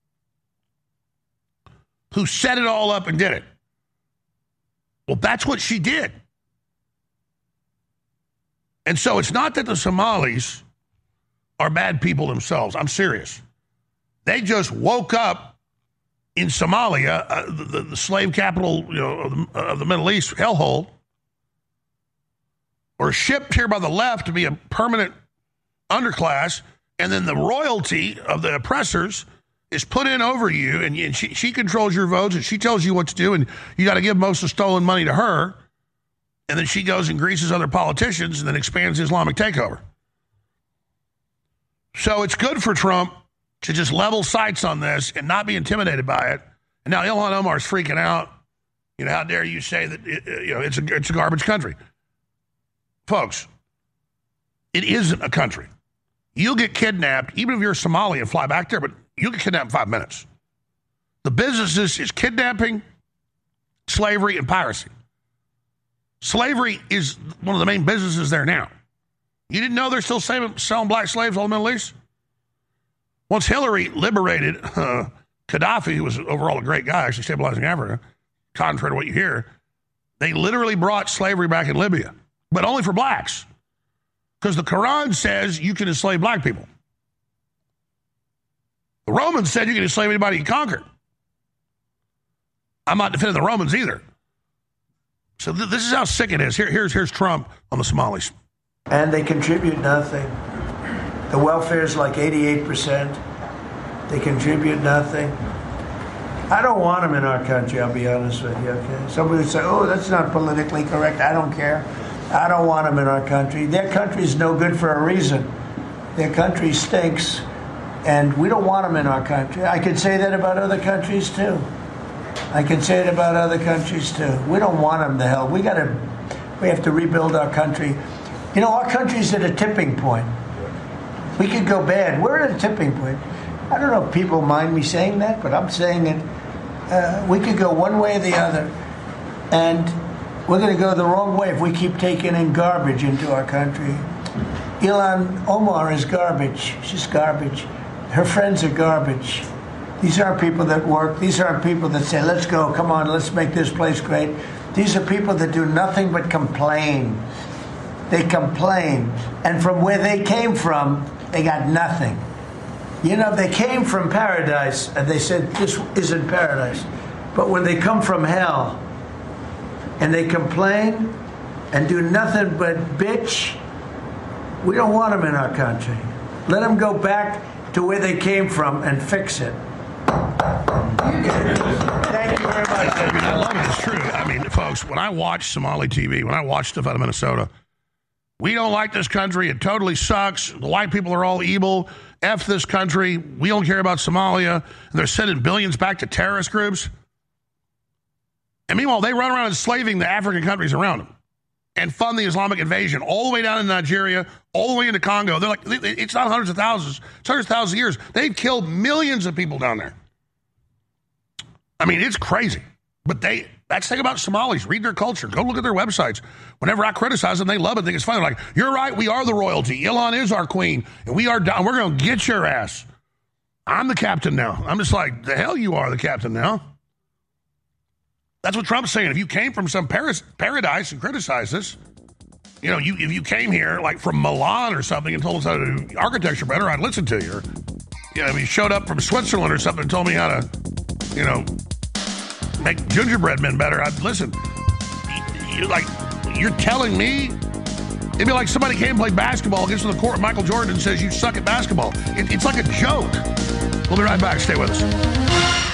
who set it all up and did it. Well, that's what she did. And so it's not that the Somalis are bad people themselves. I'm serious. They just woke up in Somalia, uh, the, the slave capital, you know, of the, of the Middle East, hellhole, were shipped here by the left to be a permanent underclass, and then the royalty of the oppressors is put in over you, and, and she, she controls your votes, and she tells you what to do, and you got to give most of the stolen money to her, and then she goes and greases other politicians and then expands the Islamic takeover. So it's good for Trump to just level sights on this and not be intimidated by it. And now Ilhan Omar's freaking out. You know, how dare you say that it, you know it's a it's a garbage country, folks? It isn't a country. You'll get kidnapped, even if you're Somali and fly back there, but you'll get kidnapped in five minutes. The business is, is kidnapping, slavery, and piracy. Slavery is one of the main businesses there now. You didn't know they're still selling, selling black slaves all in the Middle East? Once Hillary liberated uh, Gaddafi, who was overall a great guy, actually stabilizing Africa, contrary to what you hear, they literally brought slavery back in Libya, but only for blacks. Because the Quran says you can enslave black people. The Romans said you can enslave anybody you conquer. I'm not defending the Romans either. So th- this is how sick it is. Here, here's, here's Trump on the Somalis. And they contribute nothing. The welfare is like eighty-eight percent. They contribute nothing. I don't want them in our country, I'll be honest with you, okay? Somebody would say, oh, that's not politically correct. I don't care. I don't want them in our country. Their country's no good for a reason. Their country stinks, and we don't want them in our country. I could say that about other countries, too. I can say it about other countries, too. We don't want them to hell. We got to, we have to rebuild our country. You know, our country's at a tipping point. We could go bad. We're at a tipping point. I don't know if people mind me saying that, but I'm saying it. Uh, we could go one way or the other. And we're going to go the wrong way if we keep taking in garbage into our country. Ilhan Omar is garbage. She's garbage. Her friends are garbage. These aren't people that work. These aren't people that say, let's go, come on, let's make this place great. These are people that do nothing but complain. They complain. And from where they came from, they got nothing. You know, they came from paradise, and they said, this isn't paradise. But when they come from hell, and they complain, and do nothing but bitch, we don't want them in our country. Let them go back to where they came from and fix it. Thank you very much. I mean, I love it. It's true. I mean, folks, when I watch Somali T V, when I watch stuff out of Minnesota, we don't like this country. It totally sucks. The white people are all evil. F this country. We don't care about Somalia. And they're sending billions back to terrorist groups. And meanwhile, they run around enslaving the African countries around them and fund the Islamic invasion all the way down in Nigeria, all the way into Congo. They're like, it's not hundreds of thousands, it's hundreds of thousands of years. They've killed millions of people down there. I mean, it's crazy. But they, that's the thing about Somalis. Read their culture. Go look at their websites. Whenever I criticize them, they love it. Think it's funny. They're like, you're right, we are the royalty. Ilhan is our queen, and we are down. We're going to get your ass. I'm the captain now. I'm just like, the hell you are the captain now. That's what Trump's saying. If you came from some paris, paradise and criticized us, you know, you if you came here like from Milan or something and told us how to do architecture better, I'd listen to you. Or, you know, if you showed up from Switzerland or something and told me how to, you know, make gingerbread men better, I'd listen. You're like, you're telling me? It'd be like somebody came and played basketball, gets to the court, Michael Jordan, and says, you suck at basketball. It, it's like a joke. We'll be right back. Stay with us.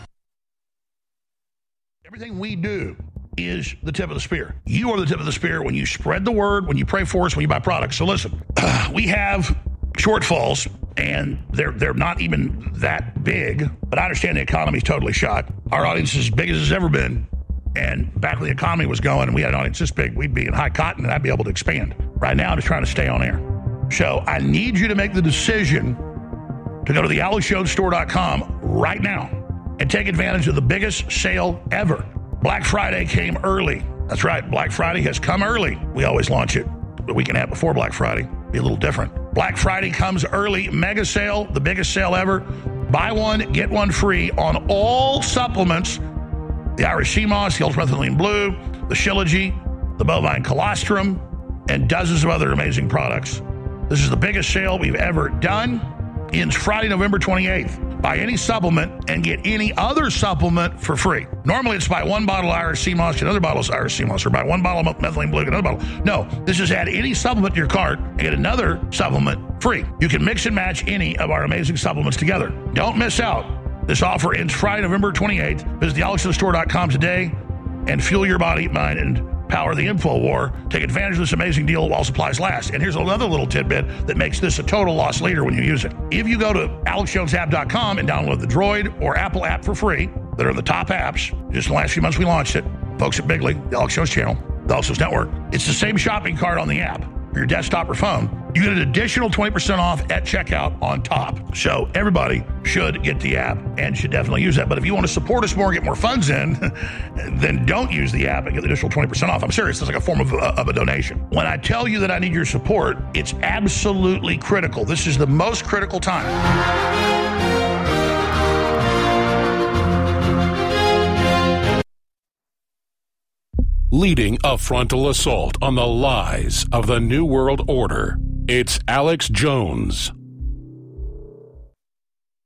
Everything we do is the tip of the spear. You are the tip of the spear when you spread the word, when you pray for us, when you buy products. So listen, uh, we have shortfalls, and they're they're not even that big, but I understand the economy's totally shot. Our audience is as big as it's ever been, and back when the economy was going and we had an audience this big, we'd be in high cotton and I'd be able to expand. Right now, I'm just trying to stay on air. So I need you to make the decision to go to the alex jones store dot com right now and take advantage of the biggest sale ever. Black Friday came early. That's right, Black Friday has come early. We always launch it the weekend after before Black Friday. Be a little different. Black Friday comes early, mega sale, the biggest sale ever. Buy one, get one free on all supplements. The Irish Sea Moss, the Ultramethylene Blue, the Shilajit, the Bovine Colostrum, and dozens of other amazing products. This is the biggest sale we've ever done. Ends Friday, November twenty-eighth. Buy any supplement and get any other supplement for free. Normally it's buy one bottle of Irish Sea Moss, get another bottle of Irish Sea Moss, or buy one bottle of methylene blue, get another bottle. No, this is add any supplement to your cart and get another supplement free. You can mix and match any of our amazing supplements together. Don't miss out. This offer ends Friday, November twenty-eighth. Visit the alex jones store dot com today and fuel your body, mind, and power the info war. Take advantage of this amazing deal while supplies last. And here's another little tidbit that makes this a total loss leader when you use it. If you go to alex jones app dot com and download the Droid or Apple app for free, that are the top apps, just in the last few months we launched it, folks at Bigley, the Alex Jones channel, the Alex Jones Network, it's the same shopping cart on the app. or your desktop or phone, you get an additional twenty percent off at checkout on top. So everybody should get the app and should definitely use that. But if you want to support us more and get more funds in, then don't use the app and get the additional twenty percent off. I'm serious. It's like a form of, uh, of a donation. When I tell you that I need your support, it's absolutely critical. This is the most critical time. Leading a frontal assault on the lies of the New World Order, it's Alex Jones.